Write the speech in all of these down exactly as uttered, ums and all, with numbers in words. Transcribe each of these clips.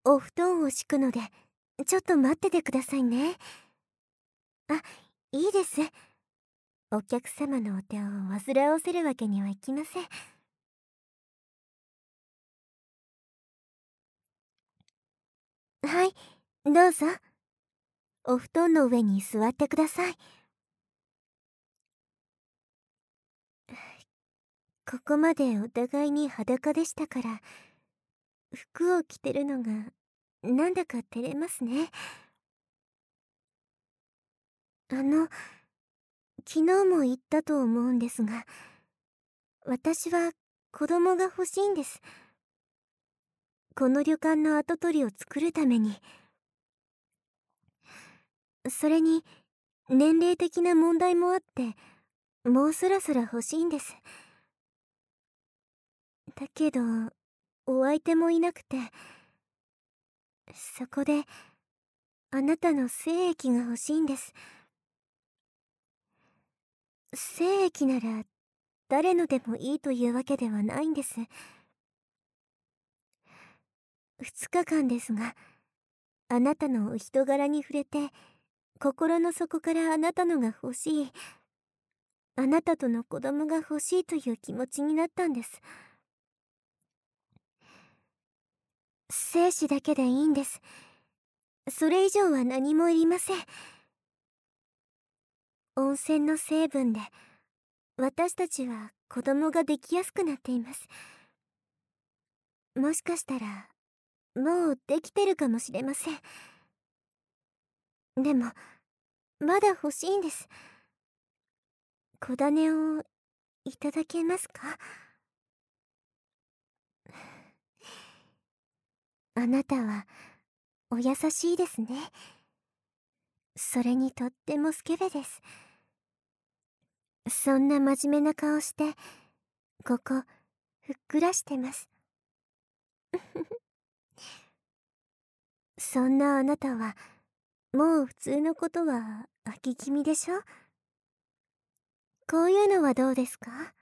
お布団を敷くので、ちょっと待っててくださいね。あ、いいです。お客様のお手を煩わせるわけにはいきません。はい、どうぞ。お布団の上に座ってください。ここまでお互いに裸でしたから、服を着てるのがなんだか照れますね。あの、昨日も言ったと思うんですが、私は子供が欲しいんです。この旅館の跡取りを作るために。それに、年齢的な問題もあって、もうそろそろ欲しいんです。だけど、お相手もいなくて、そこで、あなたの精液が欲しいんです。精液なら、誰のでもいいというわけではないんです。二日間ですが、あなたのお人柄に触れて、心の底からあなたのが欲しい、あなたとの子供が欲しいという気持ちになったんです。精子だけでいいんです。それ以上は何もいりません。温泉の成分で、私たちは子供ができやすくなっています。もしかしたら、もうできてるかもしれません。でも、まだ欲しいんです。子種をいただけますか？あなたは、お優しいですね。それにとってもスケベです。そんな真面目な顔して、ここ、ふっくらしてます。そんなあなたは、もう普通のことは飽き気味でしょ？こういうのはどうですか？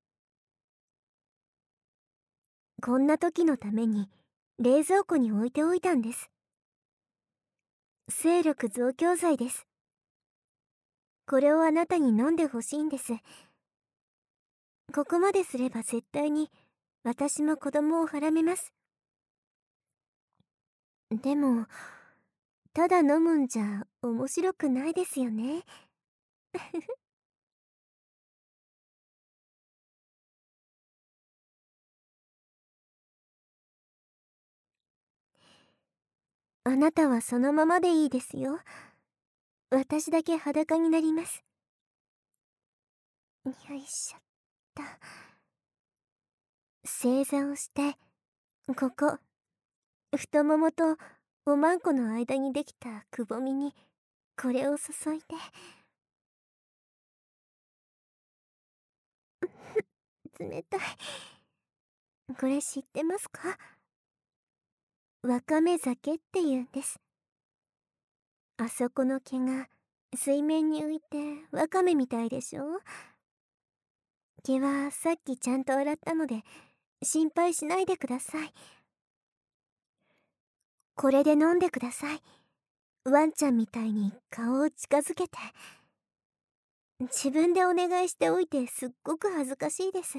こんな時のために、冷蔵庫に置いておいたんです。精力増強剤です。これをあなたに飲んでほしいんです。ここまですれば絶対に、私も子供をはらめます。でも、ただ飲むんじゃ面白くないですよね。あなたはそのままでいいですよ。私だけ裸になります。よいしょっと。正座をして、ここ、太ももとおまんこの間にできたくぼみに、これを注いで。冷たい。これ知ってますか？わかめ酒って言うんです。あそこの毛が水面に浮いてわかめみたいでしょ？毛はさっきちゃんと洗ったので心配しないでください。これで飲んでください。ワンちゃんみたいに顔を近づけて。自分でお願いしておいてすっごく恥ずかしいです。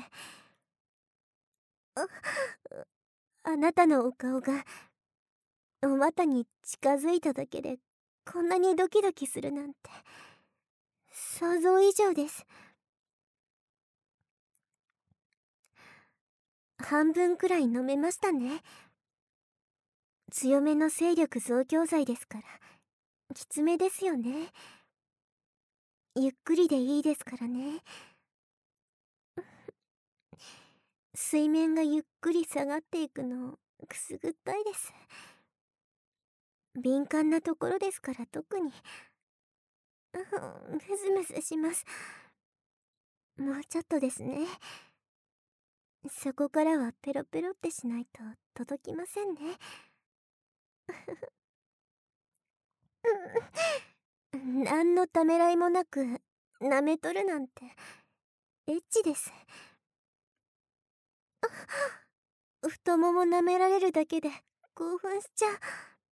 あ、あなたのお顔がお股に近づいただけでこんなにドキドキするなんて想像以上です。半分くらい飲めましたね。強めの精力増強剤ですからきつめですよね。ゆっくりでいいですからね。水面がゆっくり下がっていくのくすぐったいです。敏感なところですから特に。うん、ムズムズします。もうちょっとですね。そこからはペロペロってしないと届きませんね。何のためらいもなく舐めとるなんてエッチです。太もも舐められるだけで興奮しちゃう。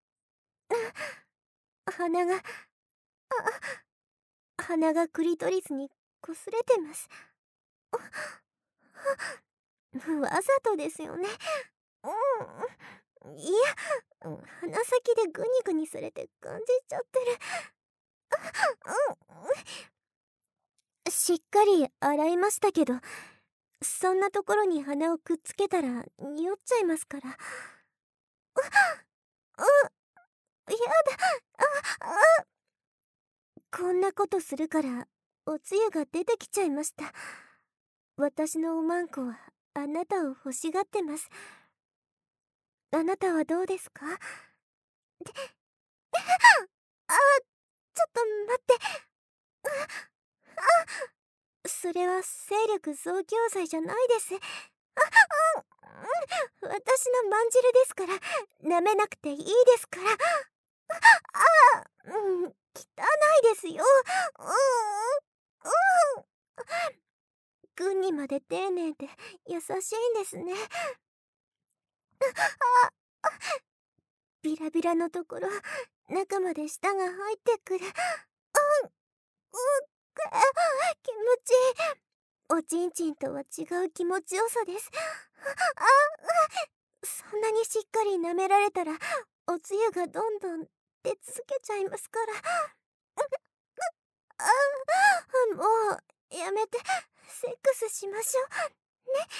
鼻が、あ、鼻がクリトリスに擦れてます。わざとですよね。うん、いや、鼻先でグニグニされて感じちゃってる。うん、しっかり洗いましたけど、そんなところに鼻をくっつけたら匂っちゃいますから。う、う、やだ。あ、あ、こんなことするからおつゆが出てきちゃいました。私のおまんこはあなたを欲しがってます。あなたはどうですか？で、あ、ちょっと待って。あ、それは精力増強剤じゃないです。あ、うん、私のまんじるですから、舐めなくていいですから。ああ、うん、汚いですよ。うん、うん。軍にまで丁寧で優しいんですね。あ、ビラビラのところ、中まで舌が入ってくる。うん、うん、く、気持ちいい。おちんちんとは違う気持ちよさです。あ、そんなにしっかり舐められたら、おつゆがどんどん出続けちゃいますから。あ、もう、やめて、セックスしましょう。ね。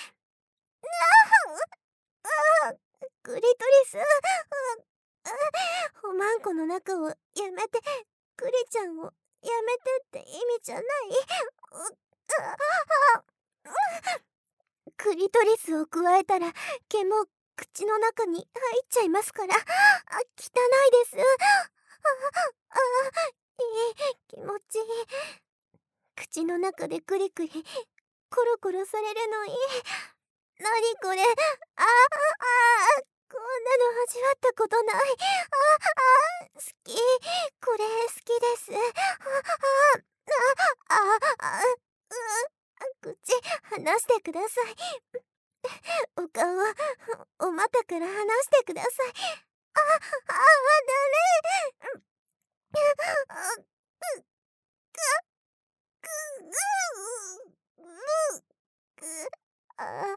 ああ、クリトリス。おまんこの中をやめて、クリちゃんをやめてって意味じゃない。クリトリスを加えたら毛も口の中に入っちゃいますから。あ、汚いです。ああ、いい、気持ちいい。口の中でクリクリコロコロされるのいい。なにこれ。ああ、ああ、こんなの味わったことない。ああ、好き。これ好きです。ああ、ああ、ああ、う、口離してください。お顔はお股から離してください。ああ、ダメ。あ、く、く、ぐ、ぐ、あ、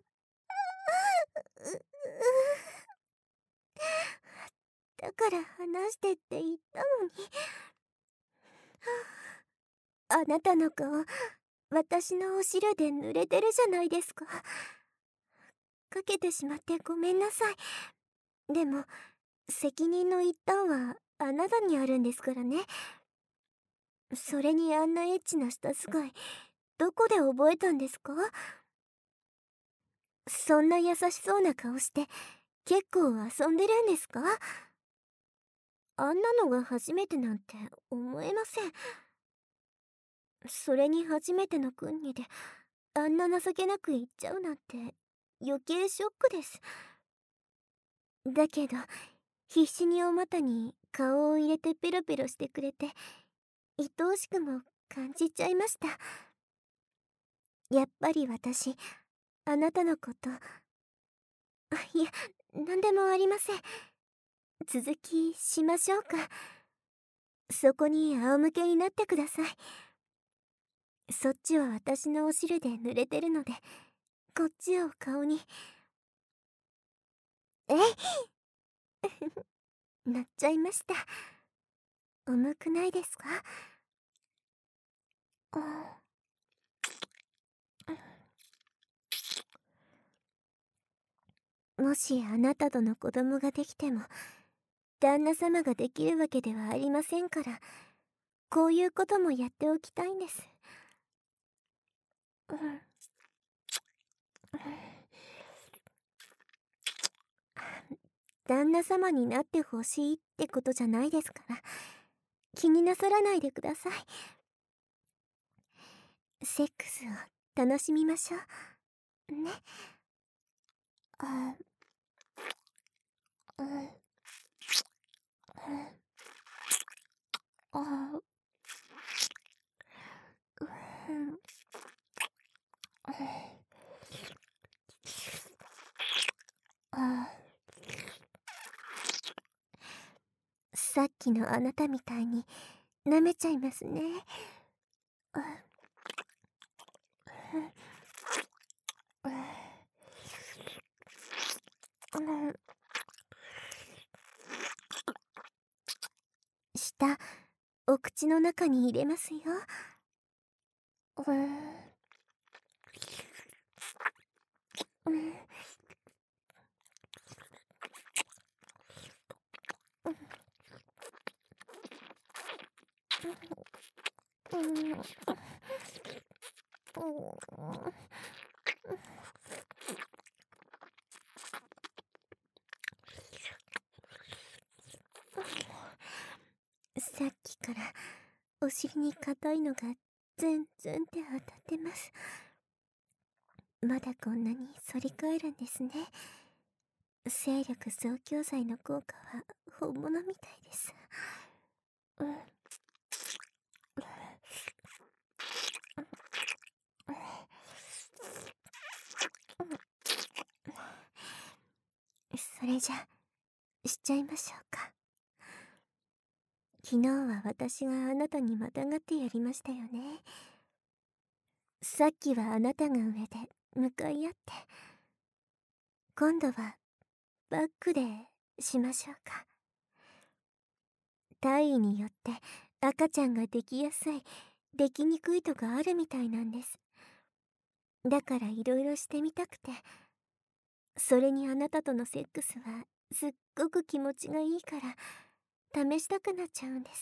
だから話してって言ったのに。あなたの顔、私のお汁で濡れてるじゃないですか。かけてしまってごめんなさい。でも、責任の一端はあなたにあるんですからね。それにあんなエッチな舌使い、どこで覚えたんですか？そんな優しそうな顔して結構遊んでるんですか？あんなのが初めてなんて思えません。それに初めての国にであんな情けなく言っちゃうなんて余計ショックです。だけど必死にお股に顔を入れてペロペロしてくれて愛おしくも感じちゃいました。やっぱり私あなたのこと、あ、いや、何でもありません。続きしましょうか。そこに仰向けになってください。そっちは私のお汁で濡れてるので、こっちを顔に。えいなっちゃいました。重くないですか？もしあなたとの子供ができても旦那様ができるわけではありませんから、こういうこともやっておきたいんです。うん、旦那様になってほしいってことじゃないですから気になさらないでください。セックスを楽しみましょうね。あ、うん、うん、あ、うん、あ、 さっきのあなたみたいに舐めちゃいますね。舌、お口の中に入れますよ。さっきからお尻に硬いのがズンズンって当たってます。まだこんなに反り返るんですね。精力増強剤の効果は本物みたいです。それじゃしちゃいましょうか。昨日は私があなたにまたがってやりましたよね。さっきはあなたが上で向かい合って、今度はバックでしましょうか。体位によって赤ちゃんができやすい、できにくいとかあるみたいなんです。だからいろいろしてみたくて、それにあなたとのセックスはすっごく気持ちがいいから試したくなっちゃうんです。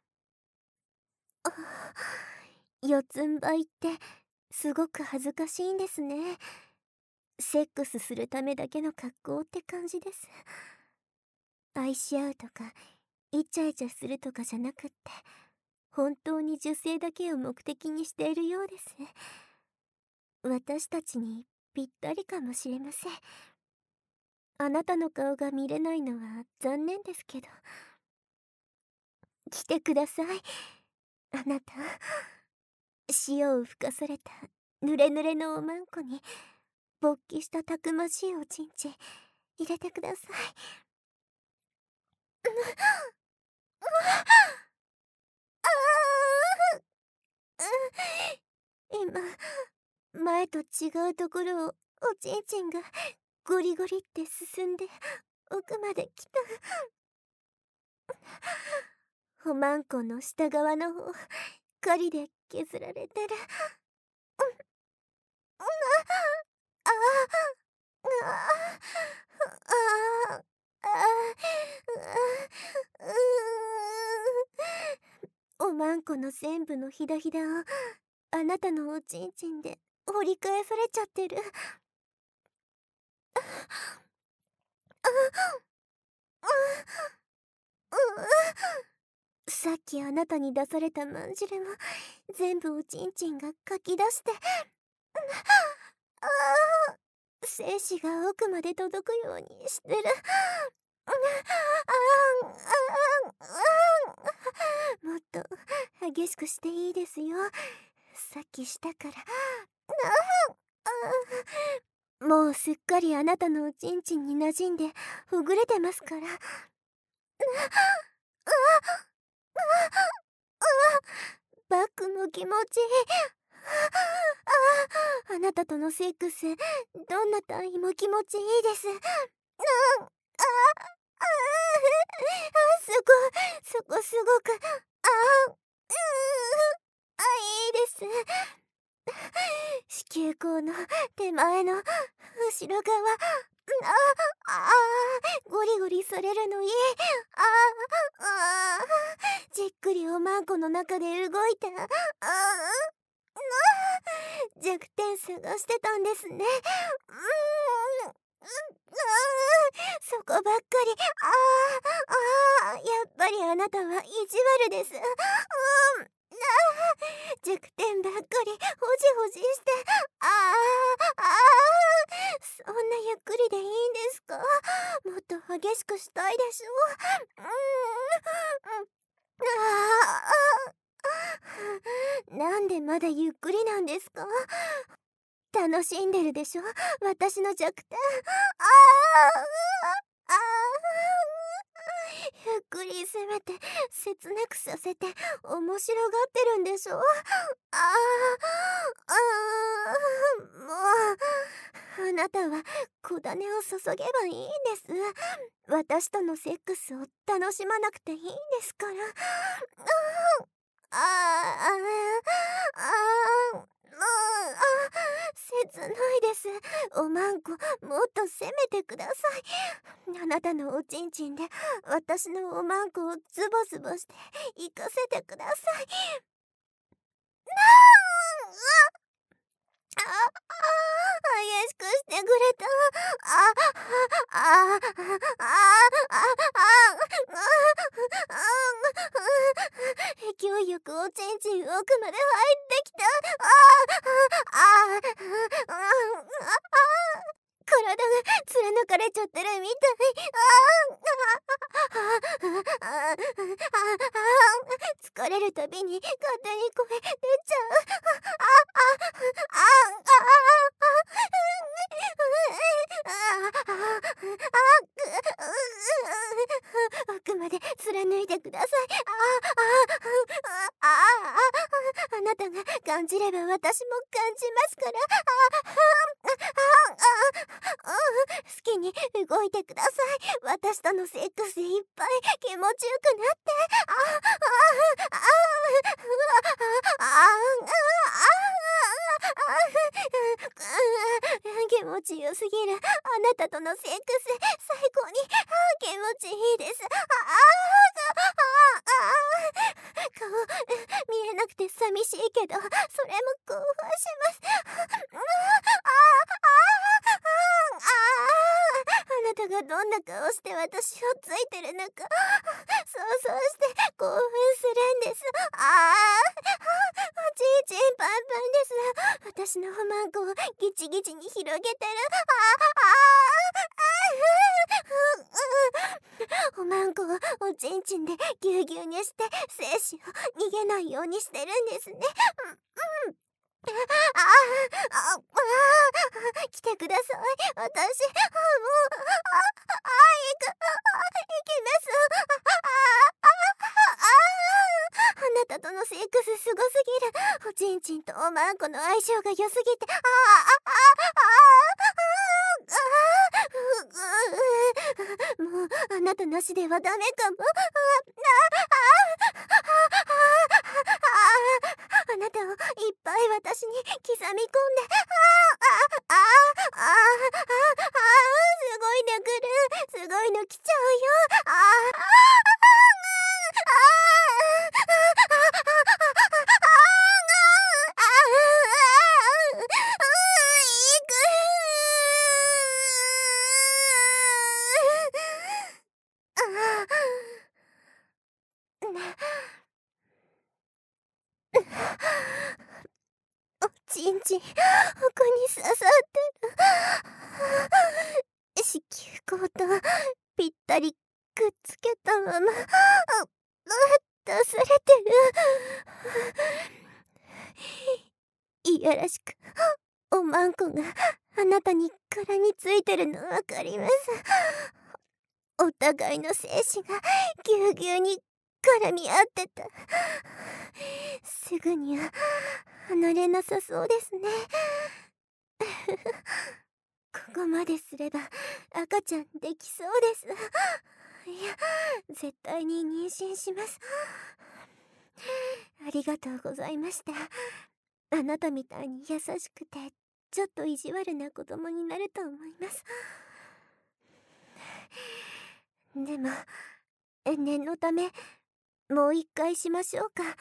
四つん這いってすごく恥ずかしいんですね。セックスするためだけの格好って感じです。愛し合うとかイチャイチャするとかじゃなくって、本当に受精だけを目的にしているようです。私たちにぴったりかもしれません。あなたの顔が見れないのは残念ですけど。来てください、あなた。塩をふかされたぬれぬれのおまんこに勃起したたくましいおちんちん入れてください。今、前と違うところをおちんちんがゴリゴリって進んで奥まで来た。おまんこの下側の方、狩りで削られてる。あああおまんこの全部のひだひだをあなたのおちんちんで掘り返されちゃってる。さっきあなたに出されたまんじるも全部おちんちんがかき出して、ああ精子が奥まで届くようにしてる。もっと激しくしていいですよ。さっきしたから。もうすっかりあなたのおちんちんに馴染んでほぐれてますから。バックも気持ちいい。あなたとのセックス、どんな単位も気持ちいいです。うん、ああすごい、そこすごく、あうんあいいです。子宮口の手前の後ろ側、ああゴリゴリされるのいい。ああじっくりおまんこの中で動いて、ああ弱点探してたんですね。うーんそこばっかり。あああやっぱりあなたは意地悪です。うんあ弱点ばっかりほじほじして、あああそんなゆっくりでいいんですか？もっと激しくしたいでしょ。うーんああなんでまだゆっくりなんですか？楽しんでるでしょ、私の弱点。ああああゆっくりゆっり攻めて切なくさせて面白がってるんでしょ。ああ、ああ、もう、あなたは小種を注げばいいんです。私とのセックスを楽しまなくていいんですから。ああ、ああ、ああ、もう、あ、切ないです。おまんこ、もっと攻めてください。あなたのおちんちんで私のおまんこをズボズボして行かせてください。ああ、激しくしてくれた。ああ、ああ、ああ、ああ、ああ、勢いよくおちんちん奥まで入ってきた。ああ、ああ、ああ、体が貫かれちゃってるみたい。ああ、ああ、ああ、疲れるたびに勝手に声出ちゃう。ああ、ああ、奥まで貫いてください。ああ、ああ、あなたが感じれば私も感じますから。好きに動いてください。私とのセックスいっぱい気持ちよくなって。ああ、ああ、ああ、気持ちよすぎる。あなたとのセックス最高に気持ちいいです。ああ、顔見えなくて寂しいけどそれも興奮します。あなたがどんな顔して私をついてるのか想像して興奮するんです。ああ、ちんちんパンパンです。私のおまんこをギチギチに広げてる。ああ、おまんこをおちんちんでぎゅうぎゅうにして精子を逃げないようにしてるんですね。うん、ああ、ああ、来てください。私、あもう、あ、あ、行く、あ、行きます。ああ、ああ、あなたとのセックスすごすぎる。おちんちんとおまんこの相性が良すぎて、ああ、ああ、ああ、もう、あなたなしではダメかも。ああなたをいっぱい私に刻み込んで、ああ、ああ、ああ、ああ、すごいの来る。すごいの来ちゃうよ。ああ、あおちんちん、ここに刺さってる。子宮口とぴったりくっつけたまま、あ、出されてる。いやらしく、おまんこがあなたに絡みついてるのわかります。お互いの精子がぎゅうぎゅうに絡み合ってた。すぐには離れなさそうですね。ここまですれば赤ちゃんできそうです。いや、絶対に妊娠します。ありがとうございました。あなたみたいに優しくてちょっと意地悪な子供になると思います。でも念のためもう一回しましょうか。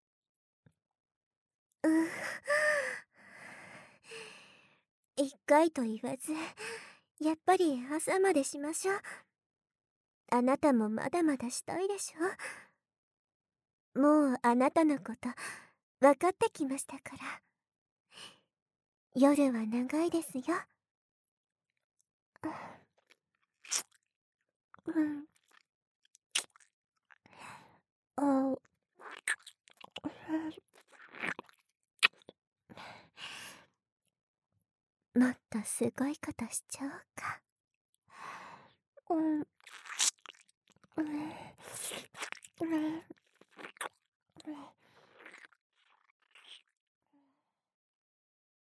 うん、一回と言わずやっぱり朝までしましょう。あなたもまだまだしたいでしょ。もうあなたのこと分かってきましたから。夜は長いですよ。うん、あ、もっとすごいことしちゃおうか。うん、うん。